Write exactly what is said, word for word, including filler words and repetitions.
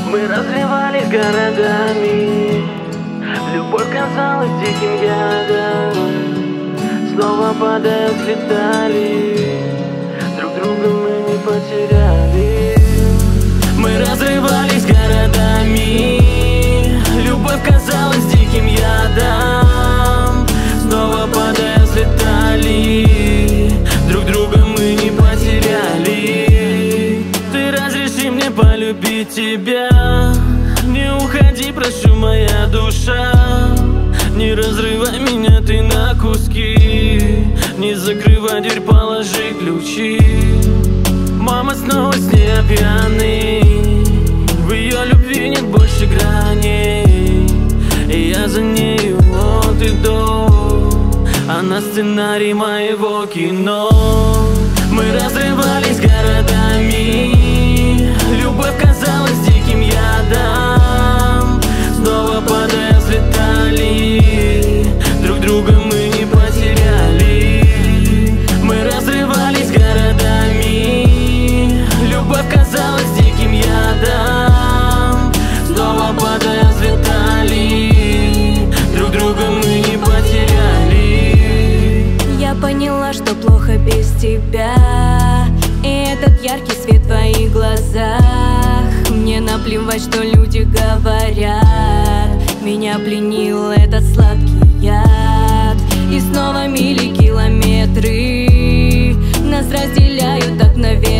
Мы разливались городами, любовь казалась диким ядом. Снова падая взлетали, друг друга мы не потеряли. Мы разрывались городами, любовь казалась диким ядом. Снова падая взлетали, друг друга мы не потеряли. Ты разреши мне полюбить тебя, не уходи, прошу, моя душа. Не разрывай меня ты на куски, не закрывай дверь, положи ключи. Мама снова с ней пьяный, в ее любви нет больше граней. И я за нею от и до, она сценарий моего кино. Мы разрывались городами, любовь казалась диким ядом. Снова падая взлетали, друг друга мы не потеряли. Мы разрывались городами, любовь казалась диким ядом. Снова падая взлетали, друг друга мы не потеряли. Я поняла, что плохо без тебя, и этот яркий свет в твоих глазах. Мне наплевать, что люди говорят, меня пленил этот сладкий яд. И снова мили километры нас разделяют так, наверное.